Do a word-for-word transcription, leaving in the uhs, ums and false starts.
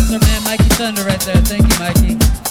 That's our man Mikey Thunder right there. Thank you, Mikey.